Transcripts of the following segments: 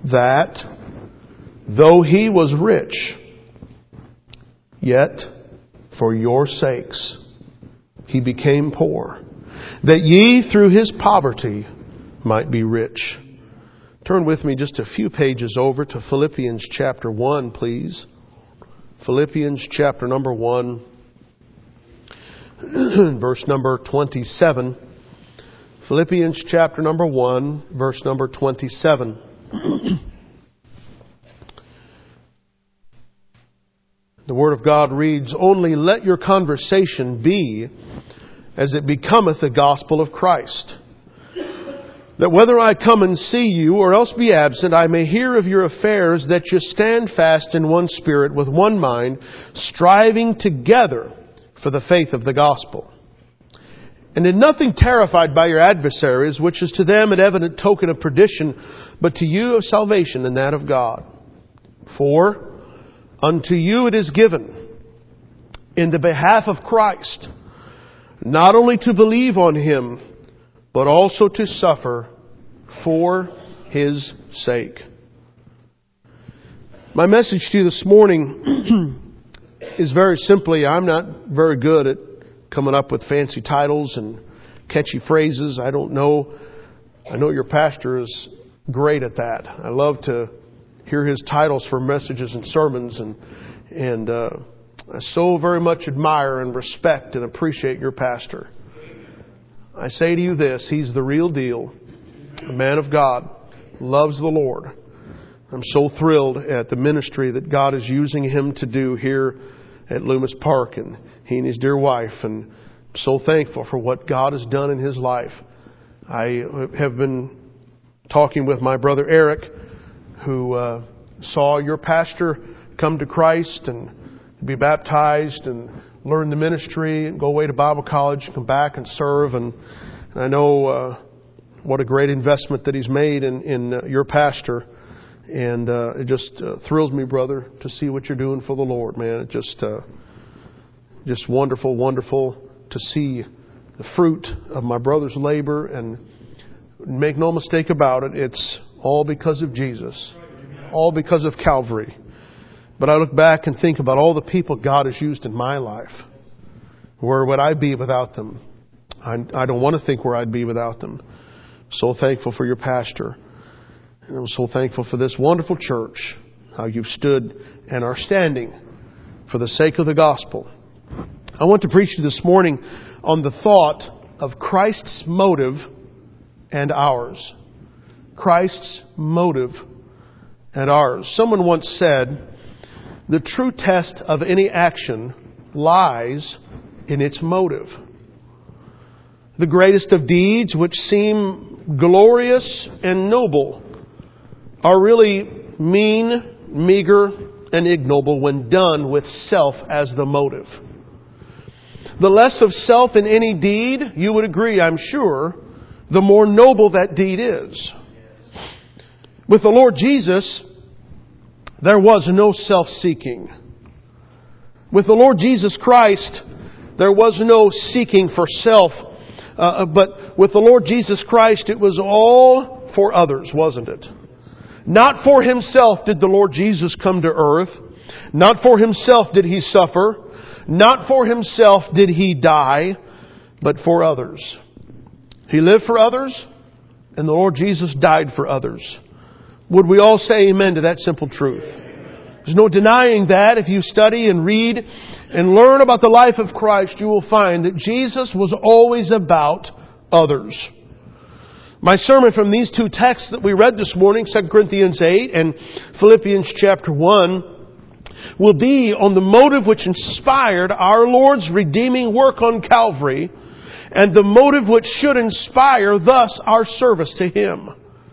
that though He was rich, yet for your sakes He became poor, that ye through His poverty might be rich. Turn with me just a few pages over to Philippians chapter 1, please. Philippians chapter number 1, verse number 27. Philippians chapter number 1, verse number 27. The Word of God reads, "Only let your conversation be as it becometh the gospel of Christ, that whether I come and see you or else be absent, I may hear of your affairs, that you stand fast in one spirit, with one mind, striving together for the faith of the gospel. And in nothing terrified by your adversaries, which is to them an evident token of perdition, but to you of salvation and that of God. For unto you it is given, in the behalf of Christ, not only to believe on Him, but also to suffer for His sake." My message to you this morning is very simply, I'm not very good at coming up with fancy titles and catchy phrases. I don't know. I know your pastor is great at that. I love to hear his titles for messages and sermons, and I so very much admire and respect and appreciate your pastor. I say to you this, he's the real deal, a man of God, loves the Lord. I'm so thrilled at the ministry that God is using him to do here at Loomis Park, and he and his dear wife, and I'm so thankful for what God has done in his life. I have been talking with my brother Eric, who saw your pastor come to Christ and be baptized and learn the ministry and go away to Bible college, come back and serve. And I know what a great investment that he's made in your pastor. And it just thrills me, brother, to see what you're doing for the Lord, man. It just wonderful, wonderful to see the fruit of my brother's labor. And make no mistake about it, it's all because of Jesus. All because of Calvary. But I look back and think about all the people God has used in my life. Where would I be without them? I don't want to think where I'd be without them. So thankful for your pastor. And I'm so thankful for this wonderful church. How you've stood and are standing for the sake of the gospel. I want to preach to you this morning on the thought of Christ's motive and ours. Christ's motive and ours. Someone once said, the true test of any action lies in its motive. The greatest of deeds, which seem glorious and noble, are really mean, meager, and ignoble when done with self as the motive. The less of self in any deed, you would agree, I'm sure, the more noble that deed is. With the Lord Jesus, there was no self-seeking. With the Lord Jesus Christ, there was no seeking for self. But with the Lord Jesus Christ, it was all for others, wasn't it? Not for Himself did the Lord Jesus come to earth. Not for Himself did He suffer. Not for Himself did He die, but for others. He lived for others, and the Lord Jesus died for others. Would we all say amen to that simple truth? There's no denying that. If you study and read and learn about the life of Christ, you will find that Jesus was always about others. My sermon from these two texts that we read this morning, 2 Corinthians 8 and Philippians chapter 1, will be on the motive which inspired our Lord's redeeming work on Calvary, and the motive which should inspire thus our service to Him.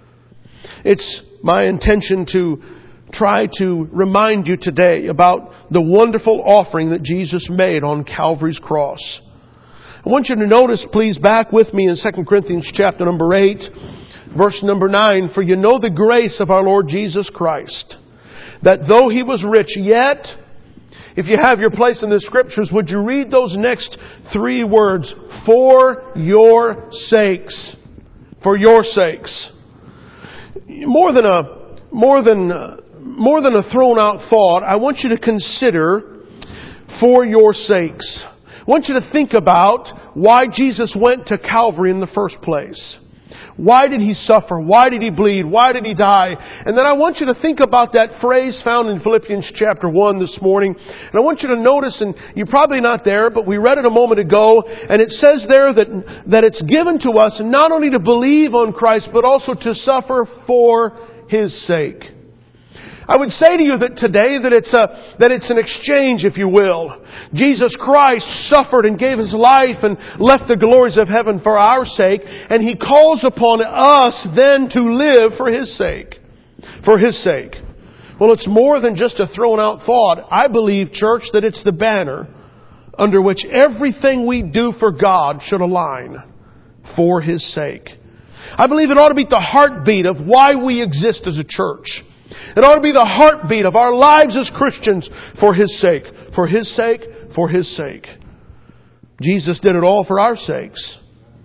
It's my intention to try to remind you today about the wonderful offering that Jesus made on Calvary's cross. I want you to notice, please, back with me in 2 Corinthians chapter number 8, verse number 9. For you know the grace of our Lord Jesus Christ, that though He was rich, yet, if you have your place in the Scriptures, would you read those next three words? For your sakes. For your sakes. More than a more than a thrown out thought, I want you to consider for your sakes. I want you to think about why Jesus went to Calvary in the first place. Why did He suffer? Why did He bleed? Why did He die? And then I want you to think about that phrase found in Philippians chapter 1 this morning. And I want you to notice, and you're probably not there, but we read it a moment ago, and it says there that it's given to us not only to believe on Christ, but also to suffer for His sake. I would say to you that today that it's an exchange, if you will. Jesus Christ suffered and gave His life and left the glories of heaven for our sake, and He calls upon us then to live for His sake. For His sake. Well, it's more than just a thrown out thought. I believe, church, that it's the banner under which everything we do for God should align for His sake. I believe it ought to be the heartbeat of why we exist as a church. It ought to be the heartbeat of our lives as Christians for His sake. For His sake. For His sake. Jesus did it all for our sakes.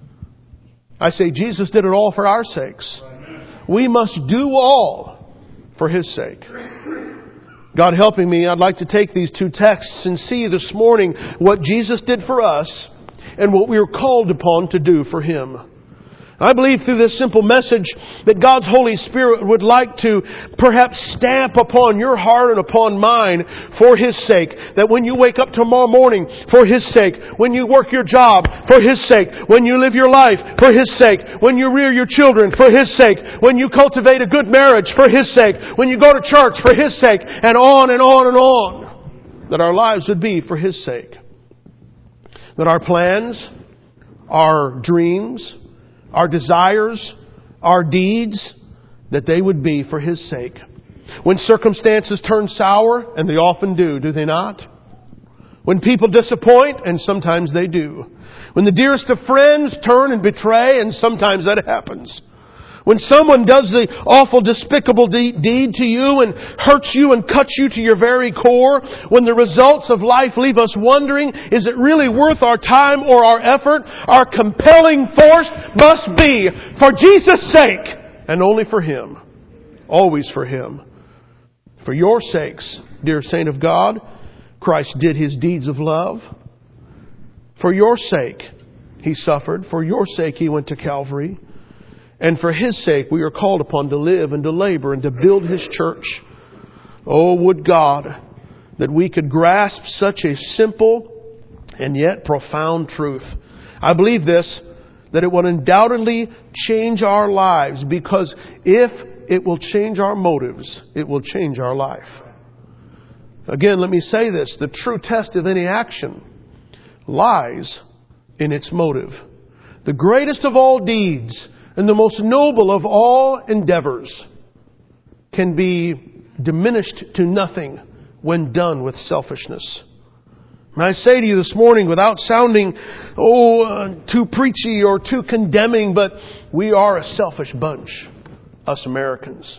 I say Jesus did it all for our sakes. We must do all for His sake. God helping me, I'd like to take these two texts and see this morning what Jesus did for us and what we are called upon to do for Him. I believe through this simple message that God's Holy Spirit would like to perhaps stamp upon your heart and upon mine for His sake. That when you wake up tomorrow morning, for His sake. When you work your job, for His sake. When you live your life, for His sake. When you rear your children, for His sake. When you cultivate a good marriage, for His sake. When you go to church, for His sake. And on and on and on. That our lives would be for His sake. That our plans, our dreams, our desires, our deeds, that they would be for His sake. When circumstances turn sour, and they often do they not? When people disappoint, and sometimes they do. When the dearest of friends turn and betray, and sometimes that happens. When someone does the awful, despicable deed to you and hurts you and cuts you to your very core. When the results of life leave us wondering, is it really worth our time or our effort? Our compelling force must be for Jesus' sake and only for Him. Always for Him. For your sakes, dear saint of God, Christ did His deeds of love. For your sake, He suffered. For your sake, He went to Calvary. And for His sake, we are called upon to live and to labor and to build His church. Oh, would God that we could grasp such a simple and yet profound truth. I believe this, that it will undoubtedly change our lives, because if it will change our motives, it will change our life. Again, let me say this. The true test of any action lies in its motive. The greatest of all deeds and the most noble of all endeavors can be diminished to nothing when done with selfishness. And I say to you this morning, without sounding too preachy or too condemning, but we are a selfish bunch, us Americans.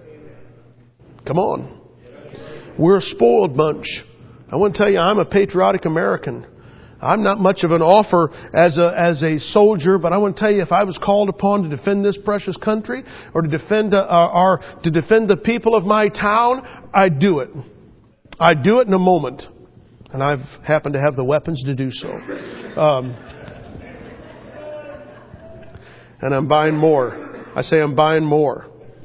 Come on. We're a spoiled bunch. I want to tell you, I'm a patriotic American. I'm not much of an offer as a soldier, but I want to tell you, if I was called upon to defend this precious country or to defend the people of my town, I'd do it. I'd do it in a moment, and I've happened to have the weapons to do so. And I'm buying more. I say I'm buying more.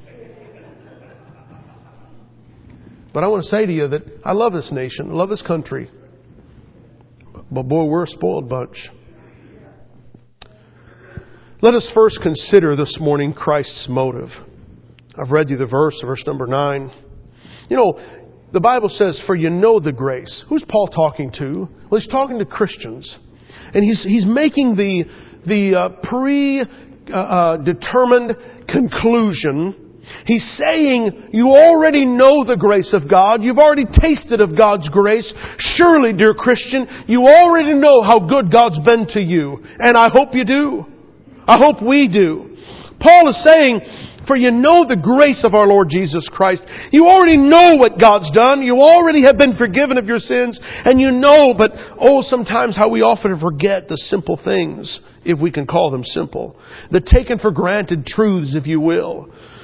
But I want to say to you that I love this nation, I love this country. But boy, we're a spoiled bunch. Let us first consider this morning Christ's motive. I've read you the verse number 9. You know, the Bible says, for you know the grace. Who's Paul talking to? Well, he's talking to Christians. And he's making the predetermined conclusion. He's saying, you already know the grace of God. You've already tasted of God's grace. Surely, dear Christian, you already know how good God's been to you. And I hope you do. I hope we do. Paul is saying, for you know the grace of our Lord Jesus Christ. You already know what God's done. You already have been forgiven of your sins. And you know, but sometimes how we often forget the simple things, if we can call them simple. The taken for granted truths, if you will.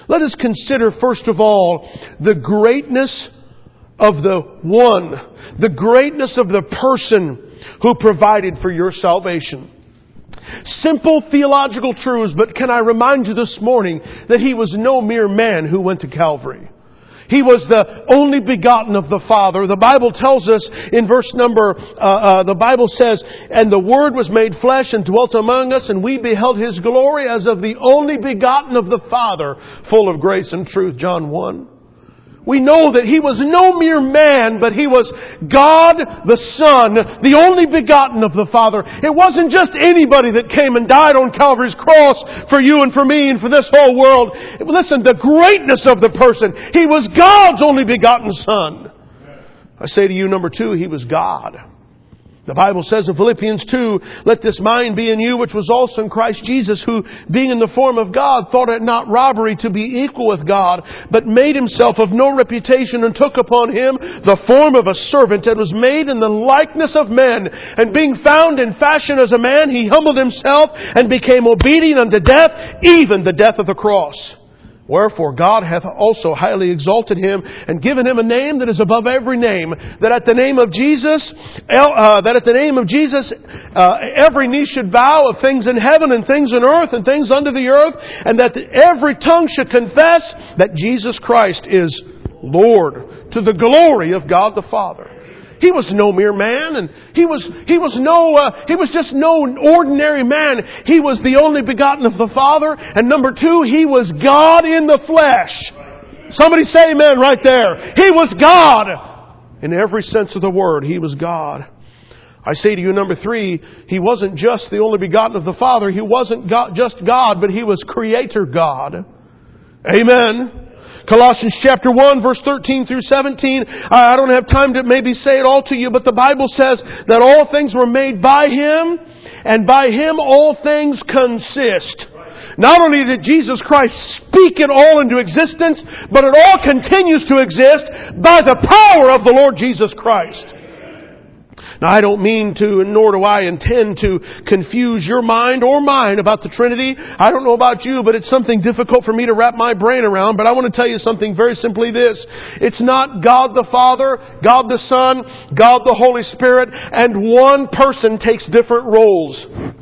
Let us consider, first of all, the greatness of the one, the greatness of the person who provided for your salvation. Simple theological truths, but can I remind you this morning that He was no mere man who went to Calvary. He was the only begotten of the Father. The Bible tells us in verse number, the Bible says, "And the Word was made flesh and dwelt among us, and we beheld His glory as of the only begotten of the Father, full of grace and truth." John 1. We know that He was no mere man, but He was God the Son, the only begotten of the Father. It wasn't just anybody that came and died on Calvary's cross for you and for me and for this whole world. Listen, the greatness of the person. He was God's only begotten Son. I say to you, number two, He was God. The Bible says in Philippians 2, "Let this mind be in you, which was also in Christ Jesus, who, being in the form of God, thought it not robbery to be equal with God, but made Himself of no reputation, and took upon Him the form of a servant, and was made in the likeness of men. And being found in fashion as a man, He humbled Himself, and became obedient unto death, even the death of the cross. Wherefore God hath also highly exalted Him, and given Him a name that is above every name, that at the name of Jesus, every knee should bow, of things in heaven and things in earth and things under the earth, and that every tongue should confess that Jesus Christ is Lord, to the glory of God the Father." He was no mere man, and he was just no ordinary man. He was the only begotten of the Father, and number two, He was God in the flesh. Somebody say amen right there. He was God. In every sense of the word, He was God. I say to you, number three, He wasn't just the only begotten of the Father. He wasn't just God, but He was Creator God. Amen. Colossians chapter 1, verse 13 through 17. I don't have time to maybe say it all to you, but the Bible says that all things were made by Him, and by Him all things consist. Not only did Jesus Christ speak it all into existence, but it all continues to exist by the power of the Lord Jesus Christ. Now, I don't mean to, nor do I intend to confuse your mind or mine about the Trinity. I don't know about you, but it's something difficult for me to wrap my brain around. But I want to tell you something very simply this. It's not God the Father, God the Son, God the Holy Spirit, and one person takes different roles.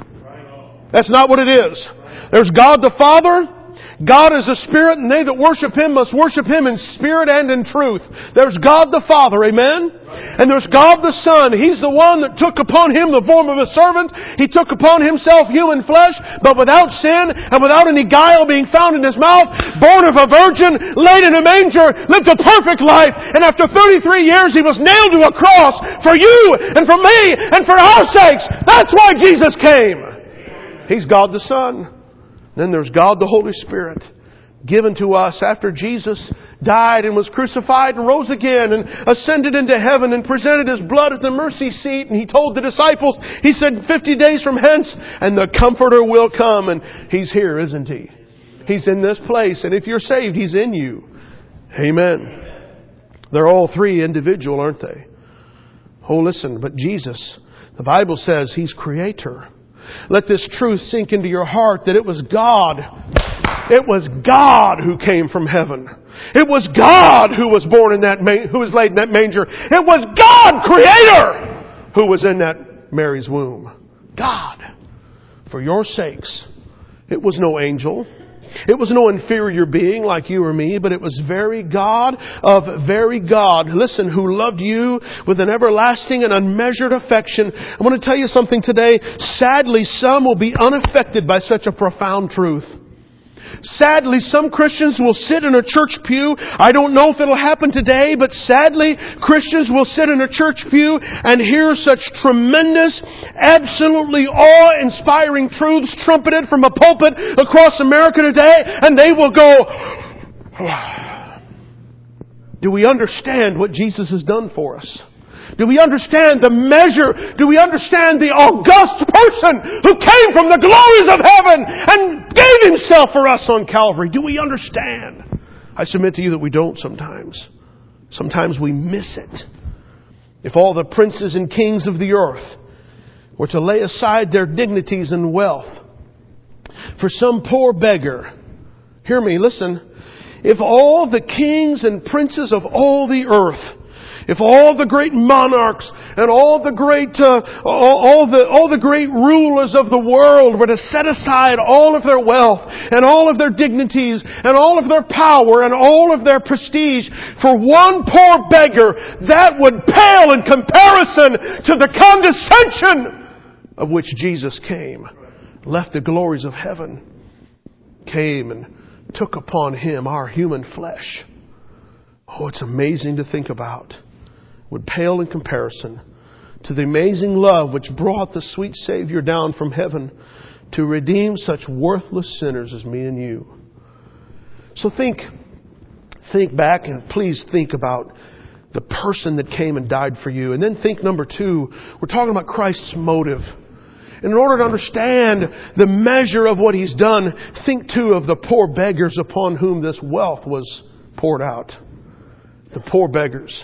That's not what it is. There's God the Father. God is a spirit, and they that worship Him must worship Him in spirit and in truth. There's God the Father, amen? And there's God the Son. He's the one that took upon Him the form of a servant. He took upon Himself human flesh, but without sin and without any guile being found in His mouth, born of a virgin, laid in a manger, lived a perfect life, and after 33 years He was nailed to a cross for you and for me and for our sakes. That's why Jesus came. He's God the Son. Then there's God the Holy Spirit, given to us after Jesus died and was crucified and rose again and ascended into heaven and presented His blood at the mercy seat. And He told the disciples, He said, 50 days from hence, and the Comforter will come. And He's here, isn't He? He's in this place. And if you're saved, He's in you. Amen. They're all three individual, aren't they? Oh, listen, but Jesus, the Bible says He's Creator. Let this truth sink into your heart that it was God. It was God who came from heaven. It was God who was born in that who was laid in that manger. It was God, Creator, who was in that Mary's womb. God, for your sakes. It was no angel. It was no inferior being like you or me, but it was very God of very God. Listen, who loved you with an everlasting and unmeasured affection. I want to tell you something today. Sadly, some will be unaffected by such a profound truth. Sadly, some Christians will sit in a church pew. I don't know if it'll happen today, but sadly, Christians will sit in a church pew and hear such tremendous, absolutely awe-inspiring truths trumpeted from a pulpit across America today, and they will go, do we understand what Jesus has done for us? Do we understand the measure? Do we understand the august person who came from the glories of heaven and gave Himself for us on Calvary? Do we understand? I submit to you that we don't sometimes. Sometimes we miss it. If all the princes and kings of the earth were to lay aside their dignities and wealth for some poor beggar, hear me, listen, if all the kings and princes of all the earth, if all the great monarchs and all the great rulers of the world were to set aside all of their wealth and all of their dignities and all of their power and all of their prestige for one poor beggar, that would pale in comparison to the condescension of which Jesus came, left the glories of heaven, came and took upon Him our human flesh. Oh, it's amazing to think about. Would pale in comparison to the amazing love which brought the sweet Savior down from heaven to redeem such worthless sinners as me and you. So think back, and please think about the person that came and died for you. And then think, number two, we're talking about Christ's motive. And in order to understand the measure of what He's done, think too of the poor beggars upon whom this wealth was poured out. The poor beggars.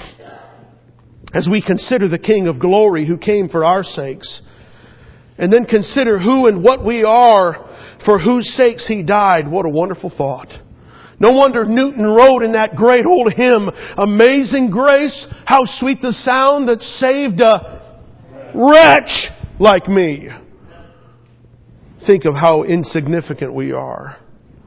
As we consider the King of Glory who came for our sakes, and then consider who and what we are for whose sakes He died, what a wonderful thought. No wonder Newton wrote in that great old hymn, Amazing Grace, how sweet the sound that saved a wretch like me. Think of how insignificant we are.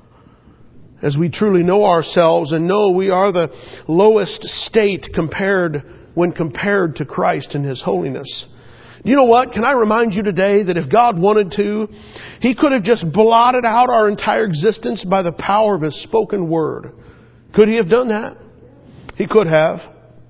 As we truly know ourselves and know we are the lowest state when compared to Christ and His holiness. You know what? Can I remind you today that if God wanted to, He could have just blotted out our entire existence by the power of His spoken word. Could He have done that? He could have.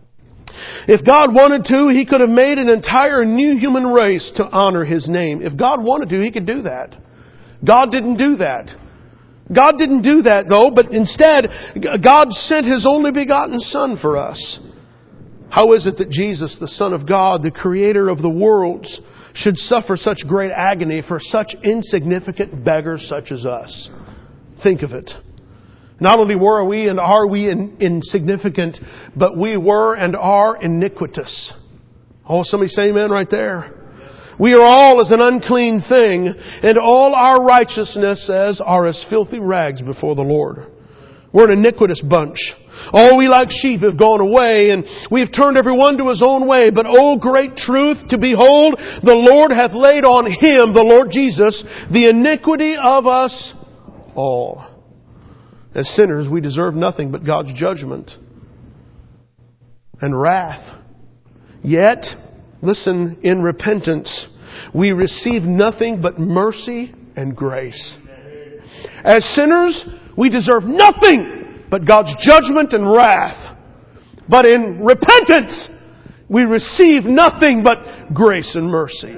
If God wanted to, He could have made an entire new human race to honor His name. If God wanted to, He could do that. God didn't do that. God didn't do that though, but instead, God sent His only begotten Son for us. How is it that Jesus, the Son of God, the Creator of the worlds, should suffer such great agony for such insignificant beggars such as us? Think of it. Not only were we and are we insignificant, but we were and are iniquitous. Oh, somebody say amen right there. We are all as an unclean thing, and all our righteousnesses are as filthy rags before the Lord. We're an iniquitous bunch. All we like sheep have gone away, and we have turned every one to his own way. But oh, great truth, to behold, the Lord hath laid on Him, the Lord Jesus, the iniquity of us all. As sinners, we deserve nothing but God's judgment and wrath. Yet, listen, in repentance, we receive nothing but mercy and grace. As sinners, we deserve nothing but God's judgment and wrath. But in repentance, we receive nothing but grace and mercy.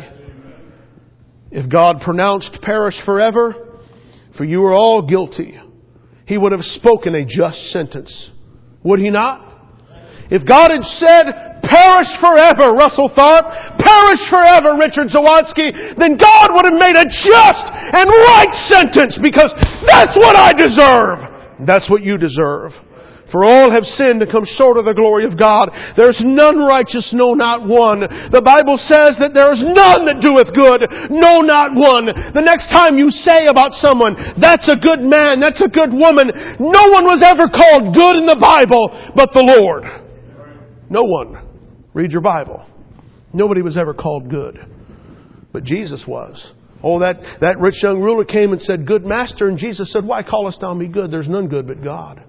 If God pronounced perish forever, for you are all guilty, He would have spoken a just sentence. Would He not? If God had said, perish forever, Russell thought, perish forever, Richard Zawadzki, then God would have made a just and right sentence, because that's what I deserve. That's what you deserve. For all have sinned and come short of the glory of God. There's none righteous, no, not one. The Bible says that there is none that doeth good, no, not one. The next time you say about someone, that's a good man, that's a good woman, no one was ever called good in the Bible but the Lord. No one. Read your Bible. Nobody was ever called good. But Jesus was. Oh, that rich young ruler came and said, Good Master. And Jesus said, Why callest thou me good? There's none good but God.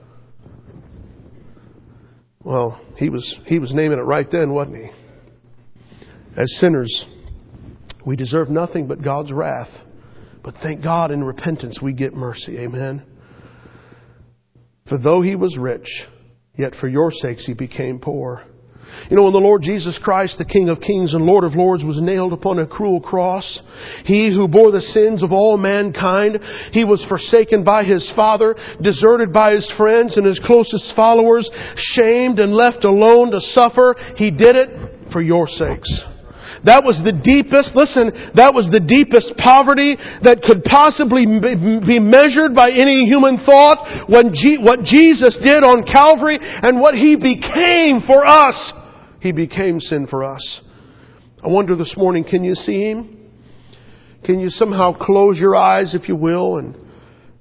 Well, he was naming it right then, wasn't he? As sinners, we deserve nothing but God's wrath. But thank God in repentance we get mercy. Amen. For though He was rich, yet for your sakes He became poor. You know, when the Lord Jesus Christ, the King of Kings and Lord of Lords, was nailed upon a cruel cross, He who bore the sins of all mankind, He was forsaken by His Father, deserted by His friends and His closest followers, shamed and left alone to suffer. He did it for your sakes. That was the deepest, that was the deepest poverty that could possibly be measured by any human thought. What Jesus did on Calvary and what He became for us. He became sin for us. I wonder this morning, can you see Him? Can you somehow close your eyes, if you will, and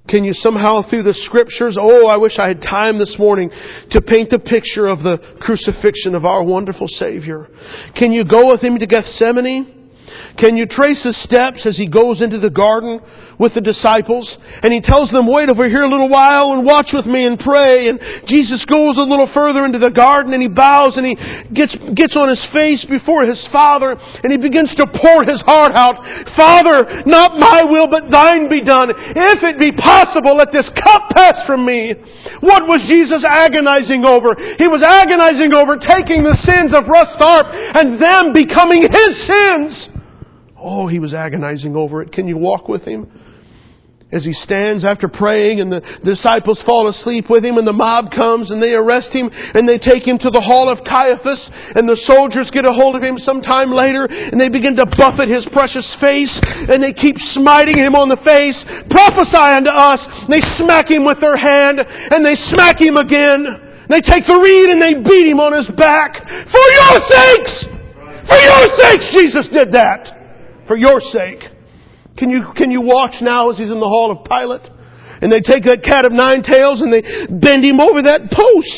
Can you somehow through the Scriptures, I wish I had time this morning to paint the picture of the crucifixion of our wonderful Savior. Can you go with Him to Gethsemane? Can you trace His steps as He goes into the garden with the disciples? And He tells them, wait over here a little while and watch with me and pray. And Jesus goes a little further into the garden and He bows and He gets on His face before His Father and He begins to pour His heart out. Father, not my will but Thine be done. If it be possible, let this cup pass from me. What was Jesus agonizing over? He was agonizing over taking the sins of Russ Tharp and them becoming His sins. He was agonizing over it. Can you walk with Him? As He stands after praying and the disciples fall asleep with Him and the mob comes and they arrest Him and they take Him to the hall of Caiaphas and the soldiers get a hold of Him sometime later and they begin to buffet His precious face and they keep smiting Him on the face. Prophesy unto us. They smack Him with their hand and they smack Him again. They take the reed and they beat Him on His back. For your sakes! For your sakes Jesus did that. For your sake. Can you watch now as He's in the hall of Pilate? And they take that cat of nine tails and they bend Him over that post.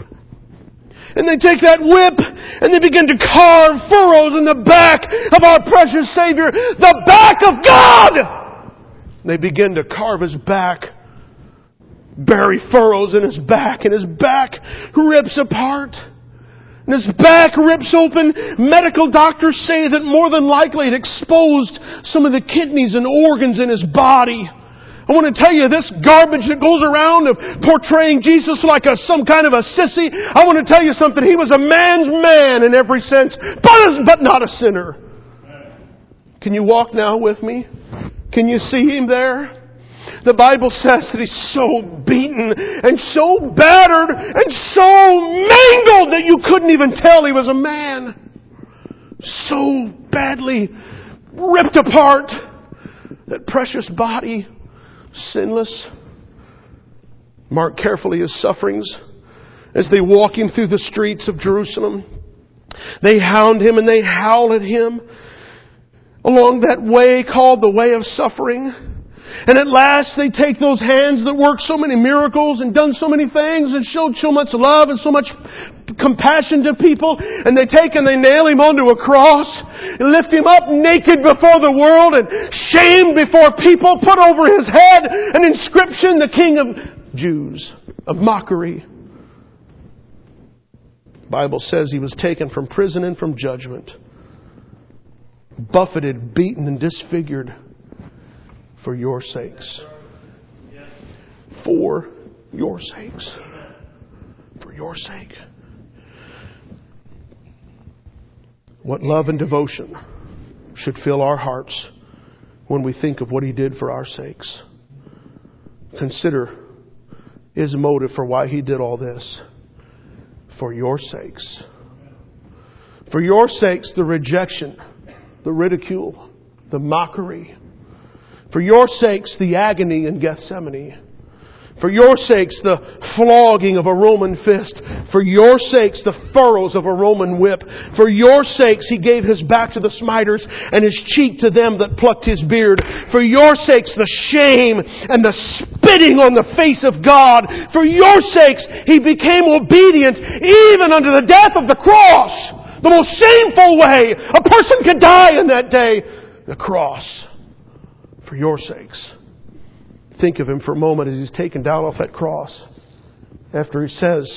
And they take that whip and they begin to carve furrows in the back of our precious Savior. The back of God! They begin to carve His back. Bury furrows in His back. And His back rips apart. And His back rips open. Medical doctors say that more than likely it exposed some of the kidneys and organs in His body. I want to tell you, this garbage that goes around of portraying Jesus like some kind of a sissy, I want to tell you something. He was a man's man in every sense, but not a sinner. Can you walk now with me? Can you see Him there? The Bible says that He's so beaten and so battered and so mangled that you couldn't even tell He was a man. So badly ripped apart. That precious body, sinless. Mark carefully His sufferings as they walk Him through the streets of Jerusalem. They hound Him and they howl at Him along that way called the way of suffering. And at last they take those hands that worked so many miracles and done so many things and showed so much love and so much compassion to people, and they take and they nail Him onto a cross and lift Him up naked before the world and shamed before people, put over His head an inscription, the King of Jews, of mockery. The Bible says He was taken from prison and from judgment, buffeted, beaten, and disfigured for your sakes. For your sakes. For your sake. What love and devotion should fill our hearts when we think of what He did for our sakes. Consider His motive for why He did all this. For your sakes. For your sakes, the rejection, the ridicule, the mockery. For your sakes, the agony in Gethsemane. For your sakes, the flogging of a Roman fist. For your sakes, the furrows of a Roman whip. For your sakes, He gave His back to the smiters and His cheek to them that plucked His beard. For your sakes, the shame and the spitting on the face of God. For your sakes, He became obedient even unto the death of the cross. The most shameful way a person could die in that day. The cross. For your sakes. Think of Him for a moment as He's taken down off that cross. After He says,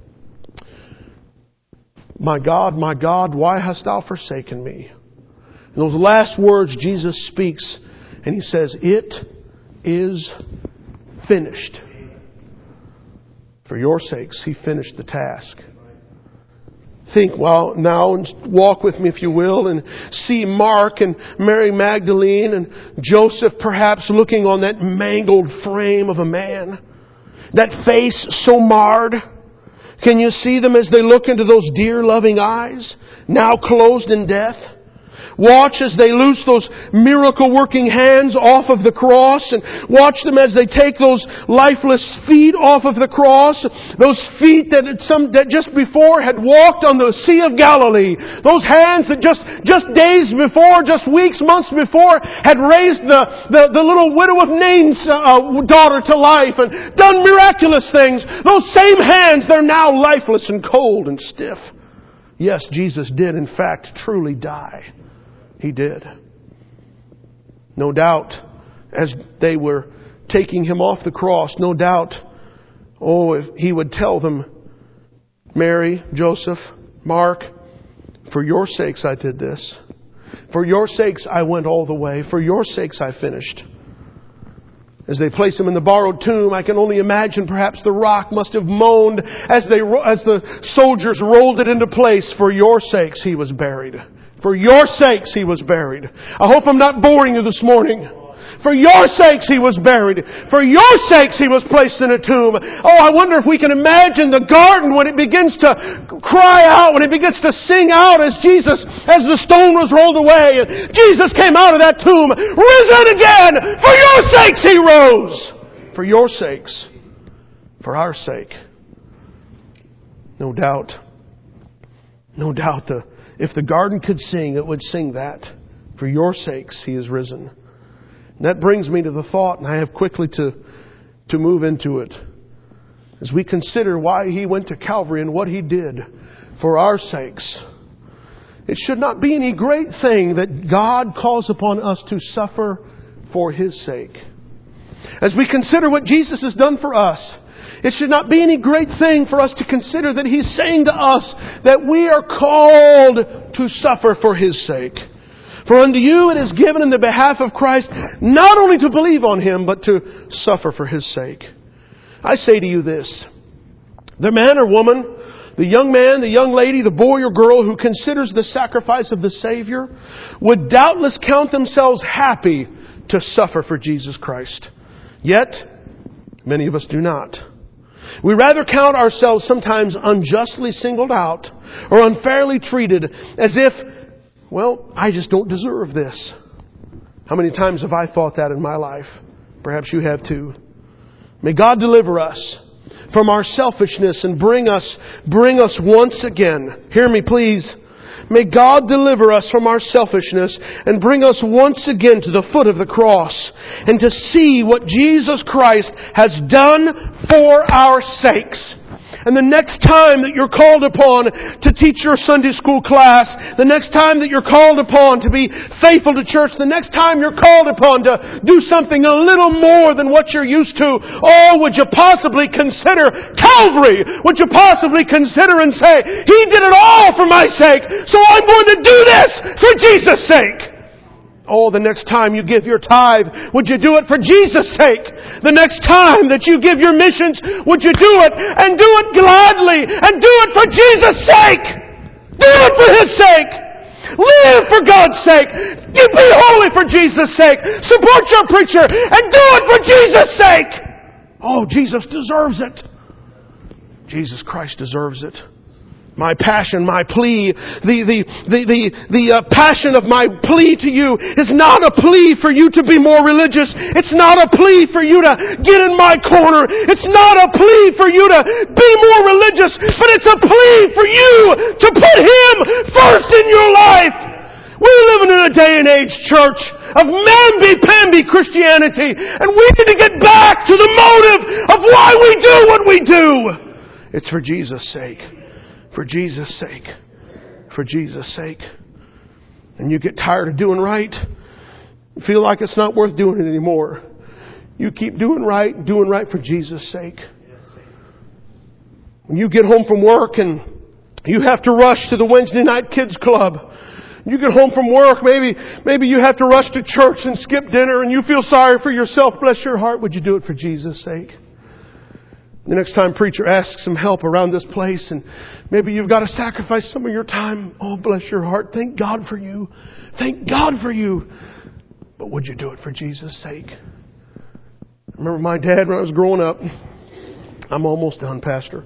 my God, why hast Thou forsaken me? And those last words Jesus speaks and He says, it is finished. For your sakes, He finished the task. Think now and walk with me, if you will, and see Mark and Mary Magdalene and Joseph perhaps looking on that mangled frame of a man. That face so marred. Can you see them as they look into those dear loving eyes, now closed in death? Watch as they loose those miracle-working hands off of the cross, and watch them as they take those lifeless feet off of the cross. Those feet that just before had walked on the Sea of Galilee. Those hands that just days before, just weeks, months before, had raised the little widow of Nain's daughter to life and done miraculous things. Those same hands, they're now lifeless and cold and stiff. Yes, Jesus did, in fact, truly die. He did. No doubt, as they were taking Him off the cross, no doubt, if He would tell them, Mary, Joseph, Mark, for your sakes I did this. For your sakes I went all the way. For your sakes I finished. As they place Him in the borrowed tomb, I can only imagine perhaps the rock must have moaned as the soldiers rolled it into place. For your sakes He was buried. For your sakes He was buried. I hope I'm not boring you this morning. For your sakes He was buried. For your sakes He was placed in a tomb. Oh, I wonder if we can imagine the garden when it begins to cry out, when it begins to sing out as the stone was rolled away. And Jesus came out of that tomb, risen again. For your sakes He rose. For your sakes. For our sake. No doubt, if the garden could sing, it would sing that. For your sakes He is risen. And that brings me to the thought, and I have quickly to move into it. As we consider why He went to Calvary and what He did for our sakes. It should not be any great thing that God calls upon us to suffer for His sake. As we consider what Jesus has done for us, it should not be any great thing for us to consider that He's saying to us that we are called to suffer for His sake. For unto you it is given in the behalf of Christ not only to believe on Him, but to suffer for His sake. I say to you this, the man or woman, the young man, the young lady, the boy or girl who considers the sacrifice of the Savior would doubtless count themselves happy to suffer for Jesus Christ. Yet, many of us do not. We rather count ourselves sometimes unjustly singled out or unfairly treated as if, well, I just don't deserve this. How many times have I thought that in my life? Perhaps you have too. May God deliver us from our selfishness and bring us once again. Hear me, please. May God deliver us from our selfishness and bring us once again to the foot of the cross and to see what Jesus Christ has done for our sakes. And the next time that you're called upon to teach your Sunday school class, the next time that you're called upon to be faithful to church, the next time you're called upon to do something a little more than what you're used to, would you possibly consider Calvary? Would you possibly consider and say, He did it all for my sake, so I'm going to do this for Jesus' sake? The next time you give your tithe, would you do it for Jesus' sake? The next time that you give your missions, would you do it and do it gladly and do it for Jesus' sake? Do it for His sake. Live for God's sake. Be holy for Jesus' sake. Support your preacher and do it for Jesus' sake. Jesus deserves it. Jesus Christ deserves it. My passion, my plea, the passion of my plea to you is not a plea for you to be more religious. It's not a plea for you to get in my corner. It's not a plea for you to be more religious, but it's a plea for you to put Him first in your life. We're living in a day and age, church, of mamby-pamby Christianity, and we need to get back to the motive of why we do what we do. It's for Jesus' sake. For Jesus' sake. For Jesus' sake. And you get tired of doing right. You feel like it's not worth doing it anymore. You keep doing right for Jesus' sake. When you get home from work and you have to rush to the Wednesday night kids club. You get home from work, maybe you have to rush to church and skip dinner and you feel sorry for yourself. Bless your heart, would you do it for Jesus' sake? The next time preacher asks some help around this place and maybe you've got to sacrifice some of your time. Bless your heart. Thank God for you. Thank God for you. But would you do it for Jesus' sake? I remember my dad when I was growing up. I'm almost done, Pastor.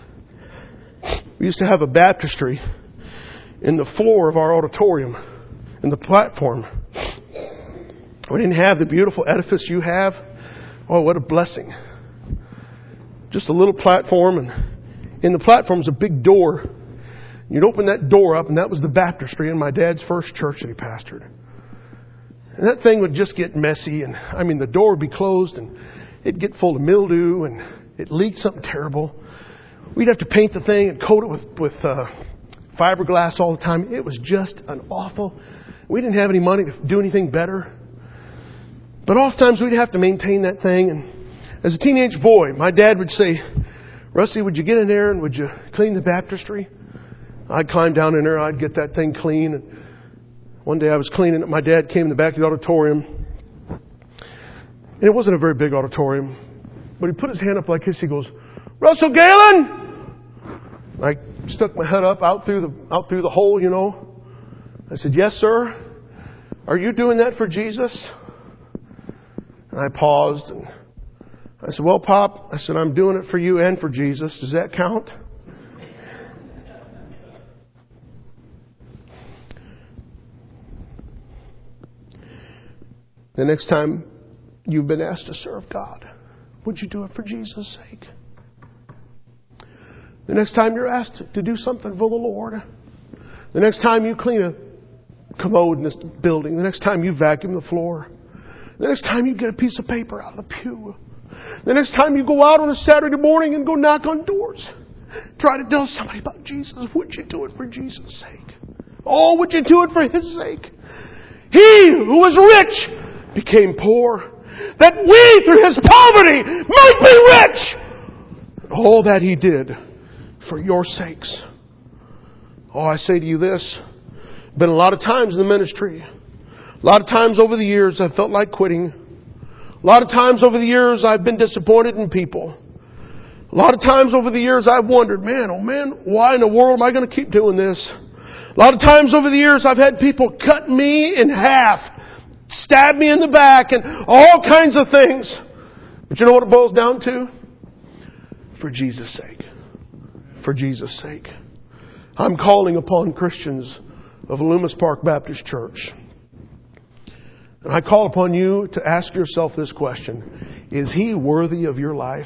We used to have a baptistry in the floor of our auditorium. And the platform. We didn't have the beautiful edifice you have. Oh, what a blessing. Just a little platform, and in the platform is a big door. You'd open that door up, and that was the baptistry in my dad's first church that he pastored. And that thing would just get messy, and the door would be closed, and it'd get full of mildew, and it leaked something terrible. We'd have to paint the thing and coat it with fiberglass all the time. It was just an awful. We didn't have any money to do anything better. But oftentimes we'd have to maintain that thing. And as a teenage boy, my dad would say, Rusty, would you get in there and would you clean the baptistry? I'd climb down in there. I'd get that thing clean. And one day I was cleaning it. My dad came in the back of the auditorium. And it wasn't a very big auditorium. But he put his hand up like this. He goes, Russell Galen! I stuck my head up out through the hole, you know. I said, yes, sir. Are you doing that for Jesus? And I paused and I said, well, Pop, I said, I'm doing it for you and for Jesus. Does that count? The next time you've been asked to serve God, would you do it for Jesus' sake? The next time you're asked to do something for the Lord, the next time you clean a commode in this building, the next time you vacuum the floor, the next time you get a piece of paper out of the pew, the next time you go out on a Saturday morning and go knock on doors, try to tell somebody about Jesus, would you do it for Jesus' sake? Oh, would you do it for His sake? He who was rich became poor, that we through His poverty might be rich. And all that He did for your sakes. Oh, I say to you this, been a lot of times in the ministry. A lot of times over the years I've felt like quitting. A lot of times over the years I've been disappointed in people. A lot of times over the years I've wondered, man, oh man, why in the world am I going to keep doing this? A lot of times over the years I've had people cut me in half, stab me in the back, and all kinds of things. But you know what it boils down to? For Jesus' sake. For Jesus' sake. I'm calling upon Christians of Loomis Park Baptist Church. And I call upon you to ask yourself this question. Is He worthy of your life?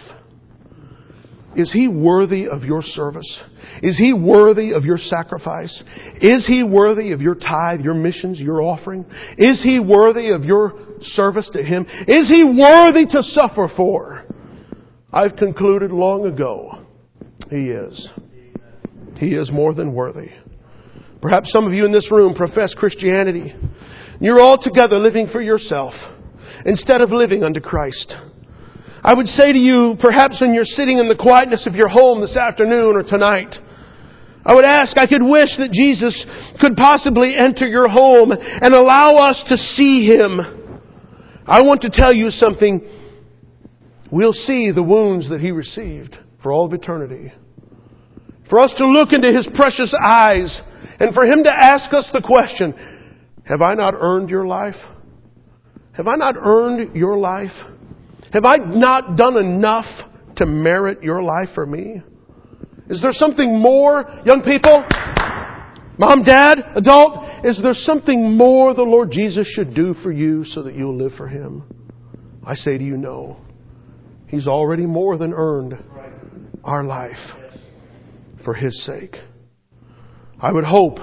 Is He worthy of your service? Is He worthy of your sacrifice? Is He worthy of your tithe, your missions, your offering? Is He worthy of your service to Him? Is He worthy to suffer for? I've concluded long ago, He is. He is more than worthy. Perhaps some of you in this room profess Christianity. You're altogether living for yourself instead of living unto Christ. I would say to you, perhaps when you're sitting in the quietness of your home this afternoon or tonight, I could wish that Jesus could possibly enter your home and allow us to see Him. I want to tell you something. We'll see the wounds that He received for all of eternity. For us to look into His precious eyes and for Him to ask us the question, have I not earned your life? Have I not earned your life? Have I not done enough to merit your life for me? Is there something more, young people? Mom, Dad, adult, is there something more the Lord Jesus should do for you so that you'll live for Him? I say to you, no. He's already more than earned our life for His sake. I would hope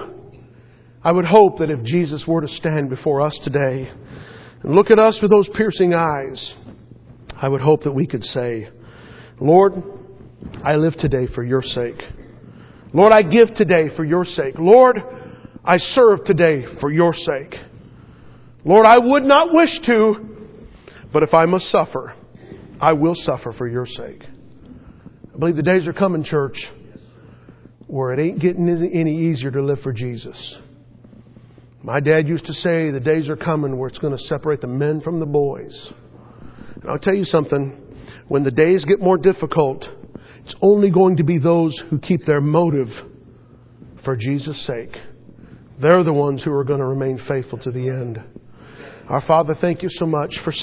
that if Jesus were to stand before us today and look at us with those piercing eyes, I would hope that we could say, Lord, I live today for your sake. Lord, I give today for your sake. Lord, I serve today for your sake. Lord, I would not wish to, but if I must suffer, I will suffer for your sake. I believe the days are coming, church, where it ain't getting any easier to live for Jesus. My dad used to say the days are coming where it's going to separate the men from the boys. And I'll tell you something. When the days get more difficult, it's only going to be those who keep their motive for Jesus' sake. They're the ones who are going to remain faithful to the end. Our Father, thank you so much for